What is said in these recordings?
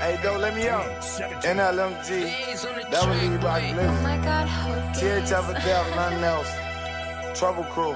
Hey, don't let me out. NLMG, that was Lee Rock Blizzard. Oh my God, THF of Death, nothing else. Trouble Crew.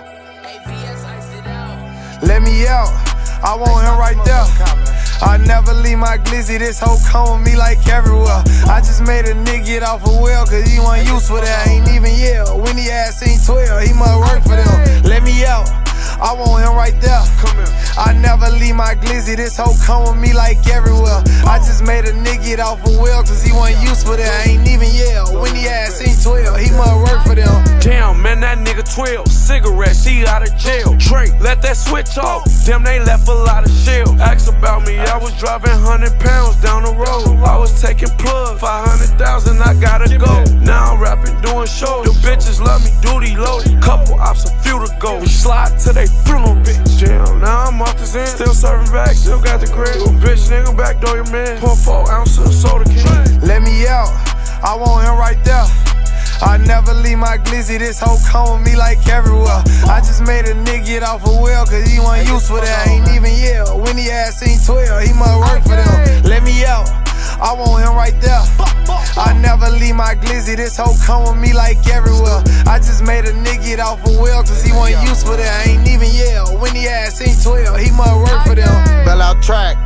Let me out. I want him right there. I never leave my glizzy, this hoe come with me like everywhere. I just made a nigga get off a wheel, cause he wasn't used for that. Ain't even yell. When he ass seen 12, he must work for them. Let me out. I want him right there. Come here. I never leave my glizzy, this hoe come with me like everywhere. I just made a nigga get off a wheel, cause he wasn't used for that. Ain't even yell. When he ass seen 12, he must work for them. Damn, man, that nigga 12. Cigarettes, he out of jail. Drake, let that switch off. Damn, they left a lot of shell. Ask about me, I was driving 100 pounds down the road. I was taking plug, 500,000, I gotta go. Now I'm rapping, doing shows. Them bitches love me, duty loaded. Couple ops, a few to go. We slide till they funeral, bitch. Damn, now I'm off this end. Still serving back, still got the grip. Bitch, nigga, backdoor your man. Pour 4 ounces of soda can. Let me out, I want him right there. I never leave my glizzy, this hoe come with me like everywhere. I just made a nigga get off a wheel, cause he wasn't used for that. Ain't even yell. When he ass seen 12, he must work for them. Let me out, I want him right there. I never leave my glizzy, this hoe come with me like everywhere. I just made a nigga get off a wheel, cause he wasn't used for that. Ain't even yell. When he ass seen 12, he must work for them. Bell out track.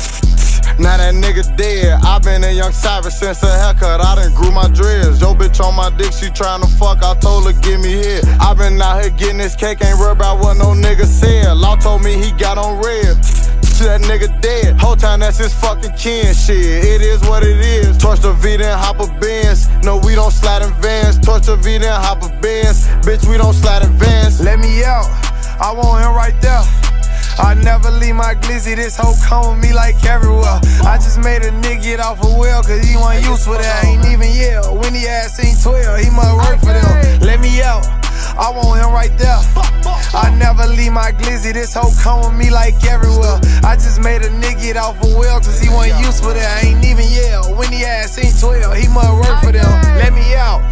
Now that nigga dead. I been a young savage since a haircut. I done grew my dreads. Yo bitch on my dick, she tryna fuck. I told her give me here. I been out here getting this cake, ain't worried about what no nigga said. Law told me he got on red. That nigga dead. Whole time that's his fucking kin. Shit, it is what it is. Torch the V then hop a Benz. No, we don't slide in vans. Torch the V then hop a Benz. Bitch, we don't slide in vans. Let me out, I want him right there. I never leave my glizzy, this hoe come with me like everywhere. I just made a nigga get off a wheel, cause he wasn't used for that. Ain't even yell. When he ass seen 12, he must work for them. Let me out, I want him right there. I never leave my glizzy, this hoe come with me like everywhere. I just made a nigga get off a wheel, cause he wasn't used for that. Ain't even yell. When he ass seen 12, he must work for them. Let me out.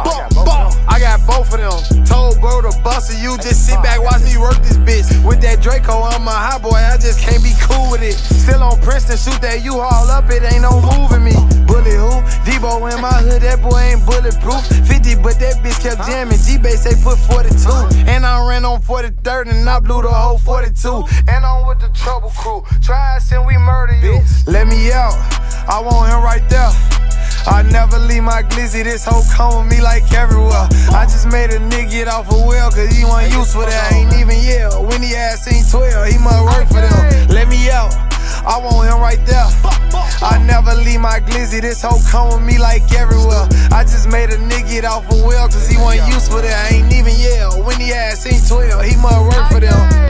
I got both of them. Told bro to bust it, you just sit back, watch me work this bitch. With that Draco, I'm a hot boy, I just can't be cool with it. Still on Princeton, shoot that U-Haul up, it ain't no moving me. Bullet who? Debo in my hood, that boy ain't bulletproof. 50, but that bitch kept jamming. G-Base say put 42. And I ran on 43rd and I blew the whole 42. And I'm with the Trouble Crew. Try us and we murder you. Let me out, I want him right there. I never leave my glizzy, this hoe come with me like everywhere. I just made a nigga get off a wheel, cause he wasn't used for that. Ain't even yell. When he ass seen 12, he must work for them. Let me out, I want him right there. I never leave my glizzy, this hoe come with me like everywhere. I just made a nigga get off a wheel, cause he wasn't used for that. Ain't even yell. When he ass seen 12, he must work for them.